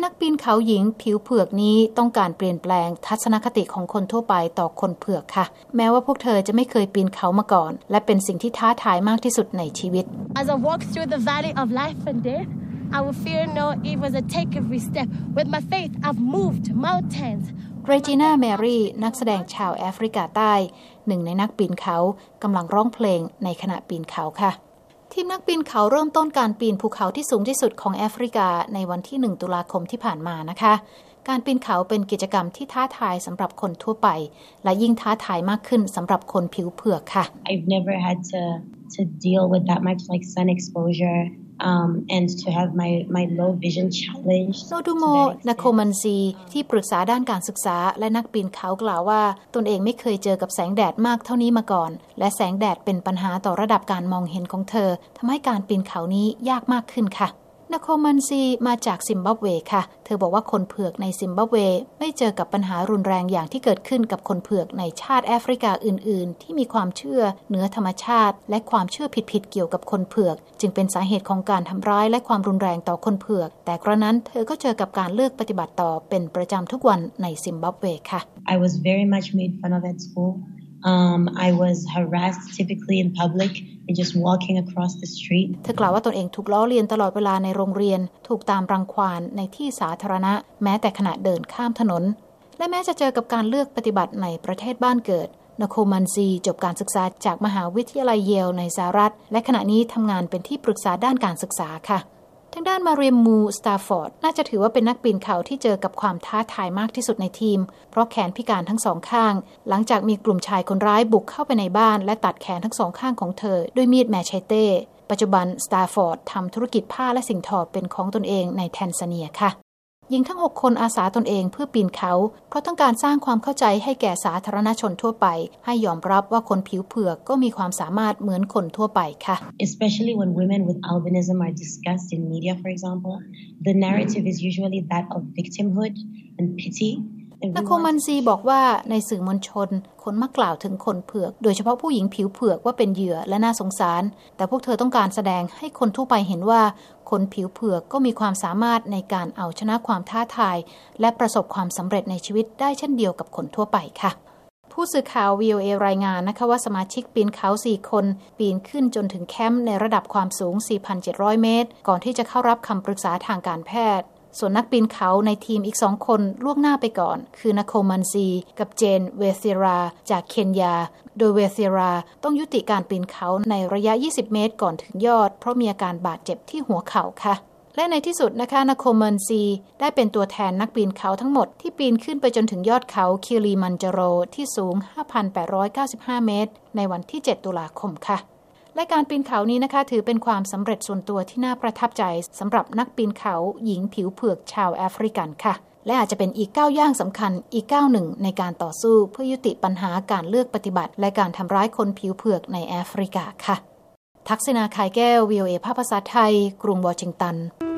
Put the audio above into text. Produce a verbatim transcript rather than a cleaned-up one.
นักปีนเขาหญิงผิวเผือกนี้ต้องการเปลี่ยนแปลงทัศนคติของคนทั่วไปต่อคนเผือกค่ะแม้ว่าพวกเธอจะไม่เคยปีนเขามาก่อนและเป็นสิ่งที่ท้าทายมากที่สุดในชีวิต As I walk through the valley of life and death I will fear no evil as I take every step with my faith I've moved mountains เรจิน่าแมรี่นักแสดงชาวแอฟริกาใต้หนึ่งในนักปีนเขากำลังร้องเพลงในขณะปีนเขาค่ะทีมนักปีนเขาเริ่มต้นการปีนภูเขาที่สูงที่สุดของแอฟริกาในวันที่หนึ่งตุลาคมที่ผ่านมานะคะการปีนเขาเป็นกิจกรรมที่ท้าทายสำหรับคนทั่วไปและยิ่งท้าทายมากขึ้นสำหรับคนผิวเผือกค่ะ I've never had to to deal with that much like sun exposure Um, and to have my my low vision challenged โนดูโมนาโคมันซีที่ปรึกษาด้านการศึกษาและนักปีนเขากล่าวว่าตนเองไม่เคยเจอกับแสงแดดมากเท่านี้มาก่อนและแสงแดดเป็นปัญหาต่อระดับการมองเห็นของเธอทำให้การปีนเขานี้ยากมากขึ้นค่ะนาโคมันซีมาจากซิมบับเวค่ะเธอบอกว่าคนเผือกในซิมบับเวไม่เจอกับปัญหารุนแรงอย่างที่เกิดขึ้นกับคนเผือกในชาติแอฟริกาอื่นๆที่มีความเชื่อเหนือธรรมชาติและความเชื่อผิดๆเกี่ยวกับคนเผือกจึงเป็นสาเหตุของการทำร้ายและความรุนแรงต่อคนเผือกแต่กระนั้นเธอก็เจอกับการเลือกปฏิบัติต่อเป็นประจำทุกวันในซิมบับเวค่ะ I was very much made fun of at school.Um, I was harassed typically in public and just walking across the street. เธอกล่าวว่าตนเองถูกล้อเลียนตลอดเวลาในโรงเรียนถูกตามรังควานในที่สาธารณะแม้แต่ขณะเดินข้ามถนนและแม้จะเจอกับการเลือกปฏิบัติในประเทศบ้านเกิดนาโคมันซีจบการศึกษาจากมหาวิทยาลัยเยลในสหรัฐและขณะนี้ทำงานเป็นที่ปรึกษาด้านการศึกษาค่ะทางด้านมาเรียมมูสตาฟอร์ดน่าจะถือว่าเป็นนักปีนเขาที่เจอกับความท้าทายมากที่สุดในทีมเพราะแขนพิการทั้งสองข้างหลังจากมีกลุ่มชายคนร้ายบุกเข้าไปในบ้านและตัดแขนทั้งสองข้างของเธอด้วยมีดแมชเต้ปัจจุบันสตาฟอร์ดทำธุรกิจผ้าและสิ่งทอเป็นของตนเองในแทนซาเนียค่ะหญิงทั้งหกคนอาสาตนเองเพื่อปีนเขาเพราะต้องการสร้างความเข้าใจให้แก่สาธารณชนทั่วไปให้ยอมรับว่าคนผิวเผือกก็มีความสามารถเหมือนคนทั่วไปค่ะ Especially when women with albinism are discussed in media, for example, the narrative is usually that of victimhood and pity. นาโคมันซีบอกว่าในสื่อมวลชนคนมักกล่าวถึงคนเผือกโดยเฉพาะผู้หญิงผิวเผือกว่าเป็นเหยื่อและน่าสงสารแต่พวกเธอต้องการแสดงให้คนทั่วไปเห็นว่าคนผิวเผือกก็มีความสามารถในการเอาชนะความท้าทายและประสบความสำเร็จในชีวิตได้เช่นเดียวกับคนทั่วไปค่ะผู้สื่อข่าว วี โอ เอ รายงานนะคะว่าสมาชิกปีนเขาสี่คนปีนขึ้นจนถึงแคมป์ในระดับความสูง สี่พันเจ็ดร้อย เมตรก่อนที่จะเข้ารับคำปรึกษาทางการแพทย์ส่วนนักปีนเขาในทีมอีกสองคนล่วงหน้าไปก่อนคือนาโคมันซีกับเจนเวเซราจากเคนยาโดยเวเซราต้องยุติการปีนเขาในระยะยี่สิบเมตรก่อนถึงยอดเพราะมีอาการบาดเจ็บที่หัวเข่าค่ะและในที่สุดนะคะนาโคมันซีได้เป็นตัวแทนนักปีนเขาทั้งหมดที่ปีนขึ้นไปจนถึงยอดเขาคิลิมันจาโรที่สูง ห้าพันแปดร้อยเก้าสิบห้า เมตรในวันที่เจ็ดตุลาคมค่ะและการปีนเขานี้นะคะถือเป็นความสำเร็จส่วนตัวที่น่าประทับใจสำหรับนักปีนเขาหญิงผิวเผือกชาวแอฟริกันค่ะและอาจจะเป็นอีกก้าวย่างสำคัญอีกก้าวหนึ่งในการต่อสู้เพื่อยุติปัญหาการเลือกปฏิบัติและการทำร้ายคนผิวเผือกในแอฟริกาค่ะทักษิณา คายแก้ว วี โอ เอ ภาคภาษาไทยกรุงวอชิงตัน